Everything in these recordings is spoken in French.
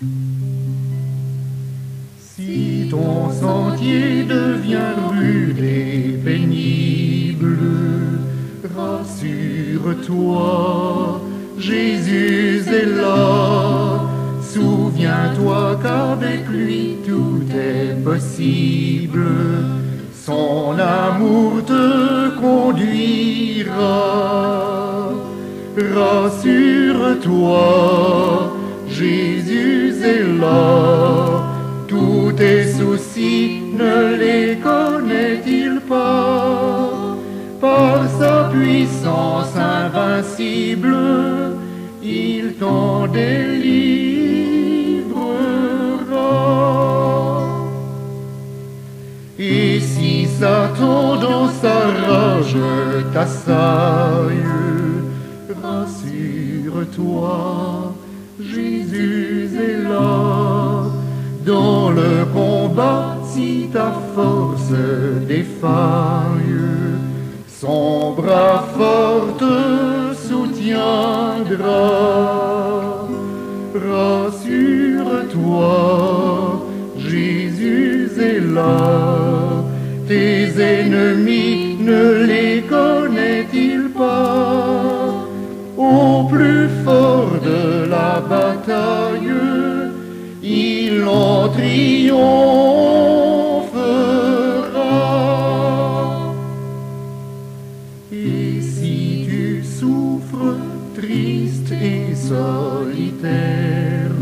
Si ton sentier devient rude et pénible, rassure-toi, Jésus est là. Souviens-toi qu'avec lui tout est possible. Son amour te conduira. Rassure-toi, Jésus est là. Tous tes soucis, ne les connaît-il pas? Par sa puissance invincible, il t'en délivrera. Et si Satan dans sa rage t'assaille, rassure-toi, Jésus est là. Dans le combat, si ta force défaille, son bras fort te soutiendra. Rassure-toi, Jésus est là. Tes ennemis, ne les connaît-il pas? Au plus fort de la bataille, il en triomphera. Et si tu souffres triste et solitaire,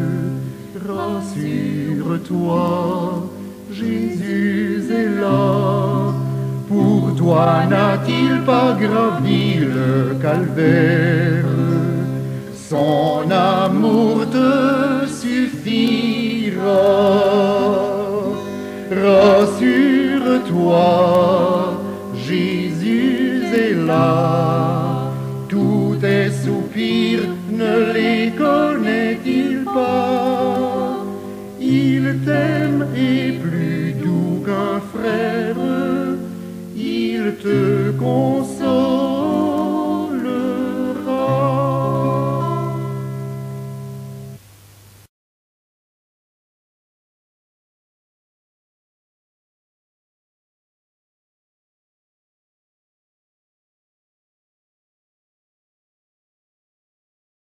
rassure-toi, Jésus est là. Pour toi n'a-t-il pas gravi le calvaire? Son amour te suffira. Rassure-toi, Jésus est là. Tous tes soupirs, ne les connaît-il pas? Il t'aime et plus doux qu'un frère, il te console.